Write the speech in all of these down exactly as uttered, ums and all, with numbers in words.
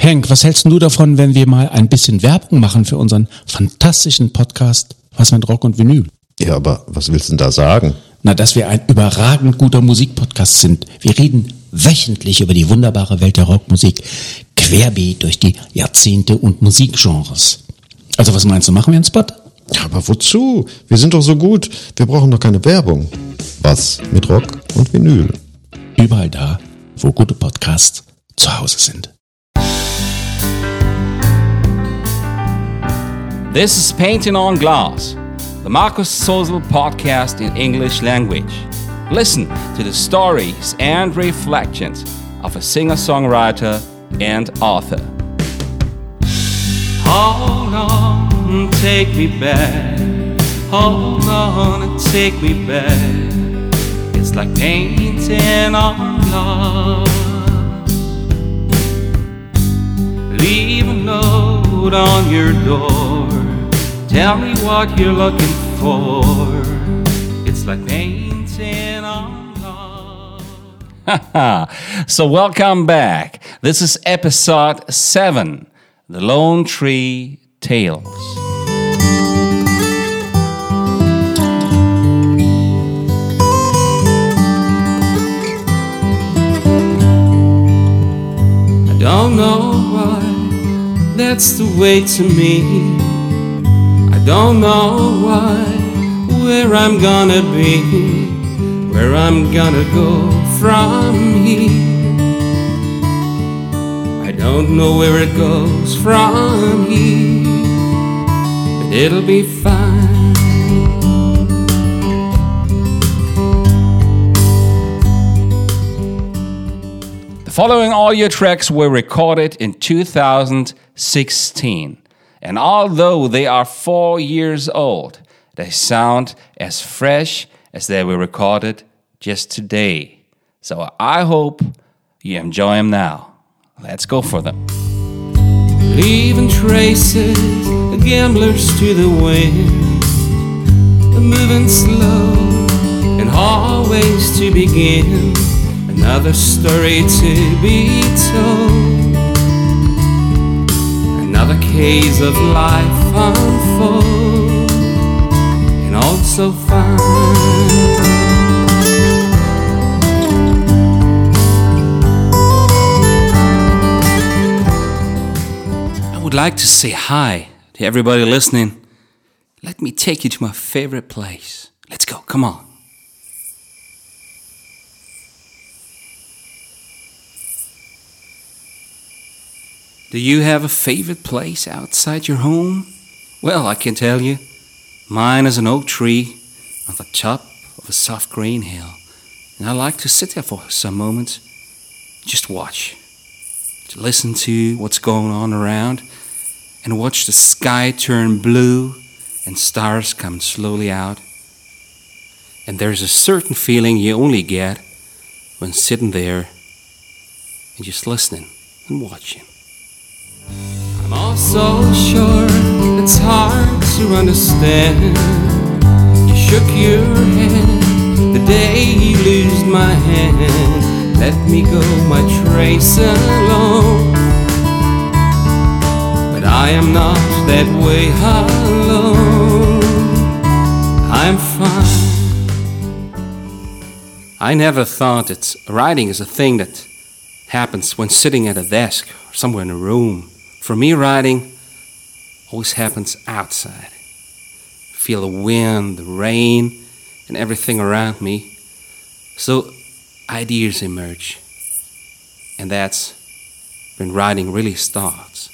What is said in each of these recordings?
Henk, was hältst du davon, wenn wir mal ein bisschen Werbung machen für unseren fantastischen Podcast Was mit Rock und Vinyl? Ja, aber was willst du denn da sagen? Na, dass wir ein überragend guter Musikpodcast sind. Wir reden wöchentlich über die wunderbare Welt der Rockmusik, querbeet durch die Jahrzehnte und Musikgenres. Also was meinst du, machen wir einen Spot? Ja, aber wozu? Wir sind doch so gut. Wir brauchen doch keine Werbung. Was mit Rock und Vinyl? Überall da, wo gute Podcasts zu Hause sind. This is Painting on Glass, the Markus Sosel podcast in English language. Listen to the stories and reflections of a singer-songwriter and author. Hold on, take me back. Hold on and take me back. It's like painting on glass. Leave a note on your door. Tell me what you're looking for. It's like painting on glass. So welcome back. This is episode seven, The Lone Tree Tales. I don't know why that's the way to me. I don't know why, where I'm gonna be, where I'm gonna go from here. I don't know where it goes from here, but it'll be fine. The following audio tracks were recorded in two thousand sixteen. And although they are four years old, they sound as fresh as they were recorded just today. So I hope you enjoy them now. Let's go for them. Leaving traces, gamblers to the wind, moving slow and always to begin. Another story to be told. Another case of life unfold, and also fine. I would like to say hi to everybody listening. Let me take you to my favorite place. Let's go, come on. Do you have a favorite place outside your home? Well, I can tell you, mine is an oak tree on the top of a soft green hill. And I like to sit there for some moments, just watch, to listen to what's going on around, and watch the sky turn blue and stars come slowly out. And there's a certain feeling you only get when sitting there and just listening and watching. I'm also sure it's hard to understand. You shook your head the day you loosed my hand. Let me go my trace alone. But I am not that way alone. I'm fine. I never thought that writing is a thing that happens when sitting at a desk or somewhere in a room. For me, writing always happens outside. Feel the wind, the rain, and everything around me. So ideas emerge. And that's when writing really starts.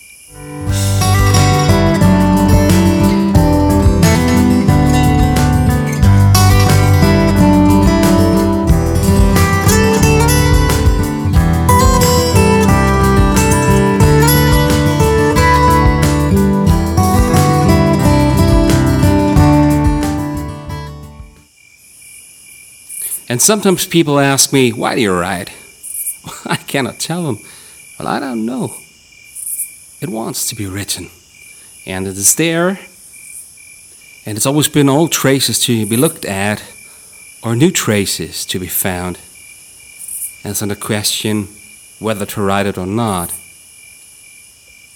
And sometimes people ask me, why do you write? I cannot tell them. Well, I don't know. It wants to be written. And it is there. And it's always been old traces to be looked at, or new traces to be found. And so the question whether to write it or not.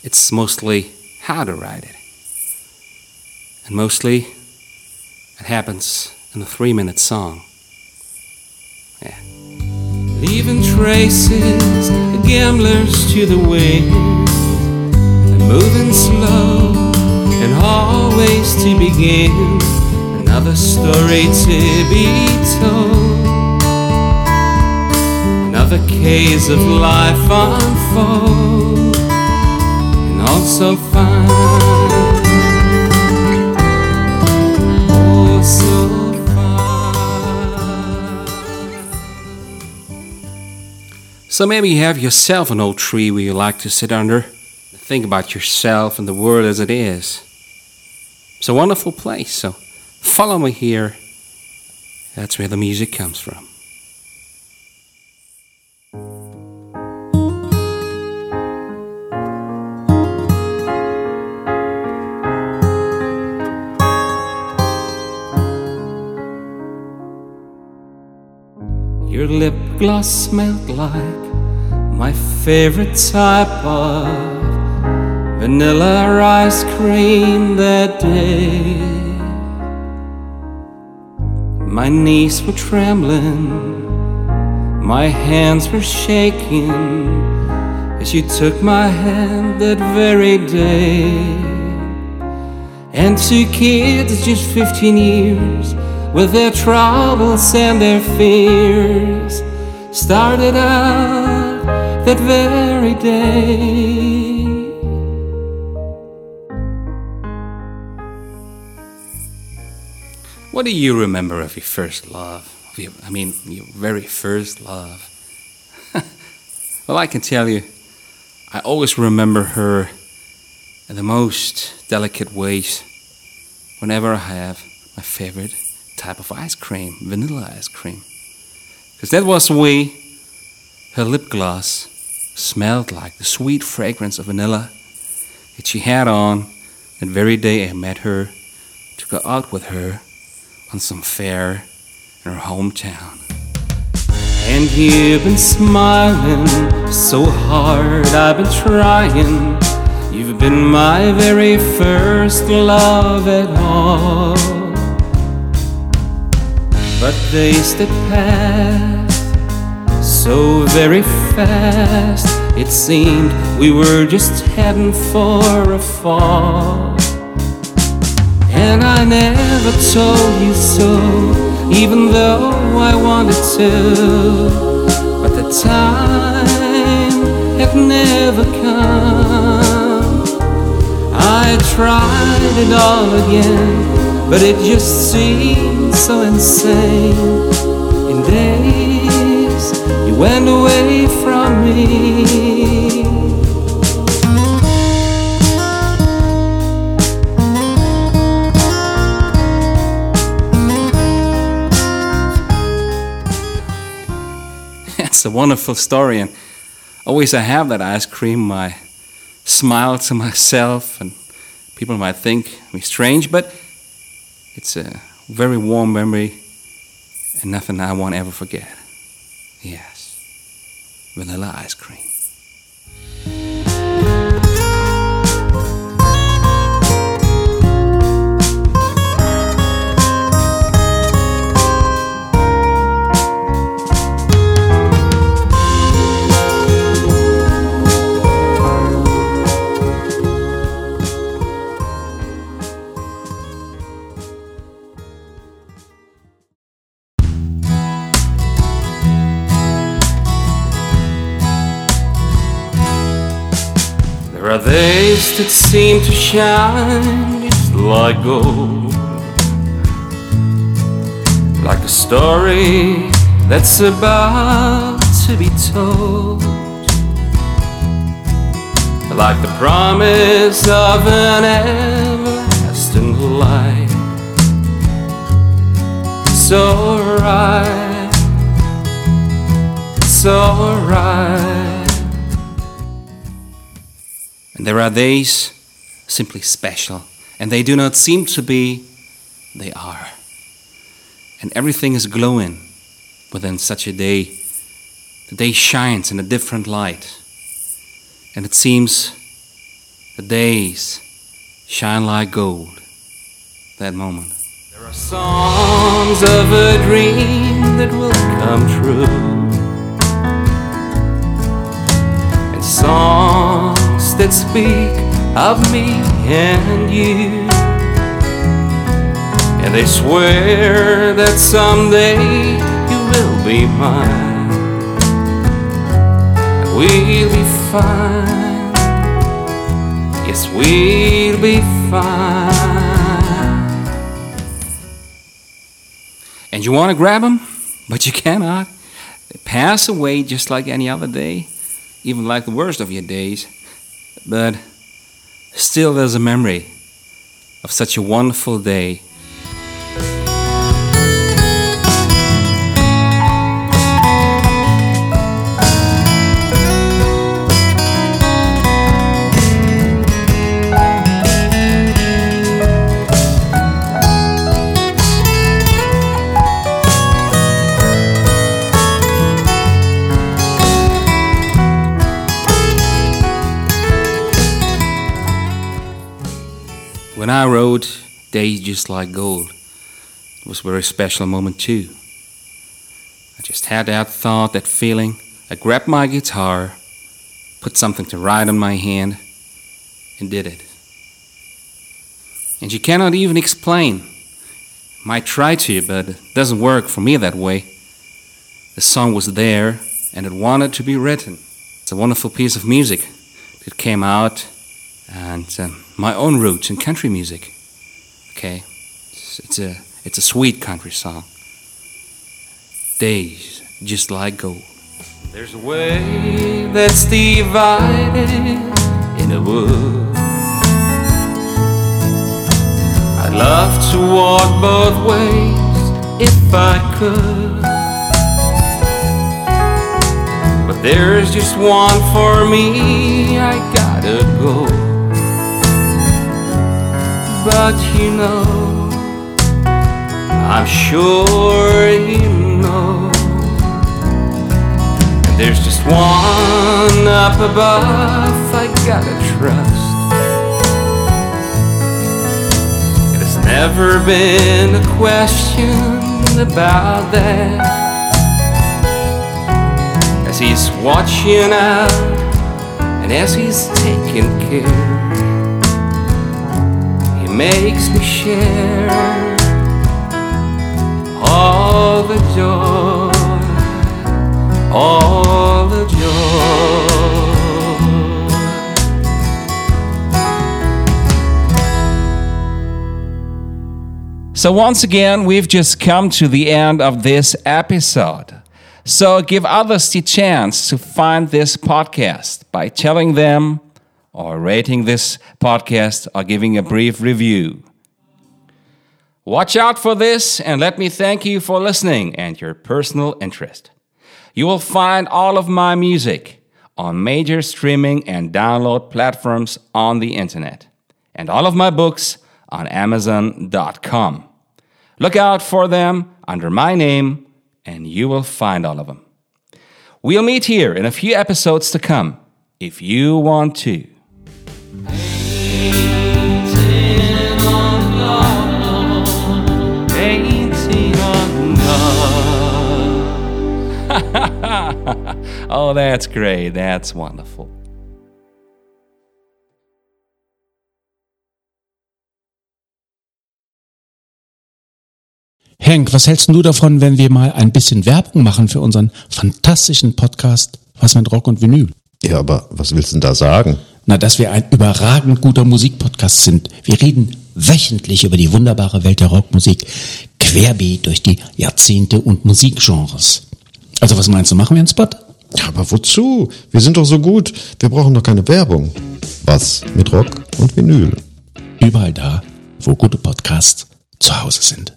It's mostly how to write it. And mostly it happens in a three-minute song. Yeah. Leaving traces, gamblers to the wind, and moving slow, and always to begin another story to be told. Another case of life unfold, and also find, oh so fine. So maybe you have yourself an old tree where you like to sit under, think about yourself and the world as it is. It's a wonderful place, so follow me here. That's where the music comes from. Your lip gloss smelled like my favorite type of vanilla ice cream that day. My knees were trembling, my hands were shaking as you took my hand that very day. And two kids, just fifteen years, with their troubles and their fears, started out that very day. What do you remember of your first love? Of your, I mean, your very first love? Well, I can tell you, I always remember her in the most delicate ways whenever I have my favorite type of ice cream, vanilla ice cream. Because that was the way her lip gloss smelled like, the sweet fragrance of vanilla that she had on that very day I met her to go out with her on some fair in her hometown. And you've been smiling so hard, I've been trying. You've been my very first love at all. But days that passed so very fast, it seemed we were just heading for a fall. And I never told you so, even though I wanted to. But the time had never come. I tried it all again, but it just seemed so insane. In days you went away from me. It's a wonderful story, and always I have that ice cream. I smile to myself, and people might think me strange, but it's a very warm memory and nothing I won't ever forget. Yes, vanilla ice cream. There are days that seem to shine just like gold, like a story that's about to be told, like the promise of an everlasting light. So right, so right. And there are days simply special, and they do not seem to be, they are. And everything is glowing within such a day. The day shines in a different light, and it seems The days shine like gold. That moment. There are songs of a dream that will come true, and songs that speak of me and you, and they swear that someday you will be mine, and we'll be fine. Yes, we'll be fine. And you want to grab them, but you cannot. They pass away just like any other day, even like the worst of your days. But still there's a memory of such a wonderful day. When I wrote Days Just Like Gold, it was a very special moment too. I just had that thought, that feeling. I grabbed my guitar, put something to write on my hand, and did it. And you cannot even explain. Might try to, but it doesn't work for me that way. The song was there, and it wanted to be written. It's a wonderful piece of music that came out, and um, my own roots in country music. Okay, it's, it's a it's a sweet country song. Days just like gold. There's a way that's divided in a wood. I'd love to walk both ways if I could, but there's just one for me. I gotta go. But you know, I'm sure you know, and there's just one up above I gotta trust. It has never been a question about that, as he's watching out and as he's taking care. Makes me share all the joy, all the joy. So once again, we've just come to the end of this episode. So give others the chance to find this podcast by telling them, or rating this podcast, or giving a brief review. Watch out for this, and let me thank you for listening and your personal interest. You will find all of my music on major streaming and download platforms on the internet, and all of my books on amazon dot com. Look out for them under my name, and you will find all of them. We'll meet here in a few episodes to come, if you want to. Oh, that's great. That's wonderful. Henk, was hältst du davon, wenn wir mal ein bisschen Werbung machen für unseren fantastischen Podcast Was mit Rock und Vinyl? Ja, aber was willst du denn da sagen? Na, dass wir ein überragend guter Musikpodcast sind. Wir reden wöchentlich über die wunderbare Welt der Rockmusik, querbeet durch die Jahrzehnte und Musikgenres. Also was meinst du, machen wir einen Spot? Ja, aber wozu? Wir sind doch so gut. Wir brauchen doch keine Werbung. Was mit Rock und Vinyl? Überall da, wo gute Podcasts zu Hause sind.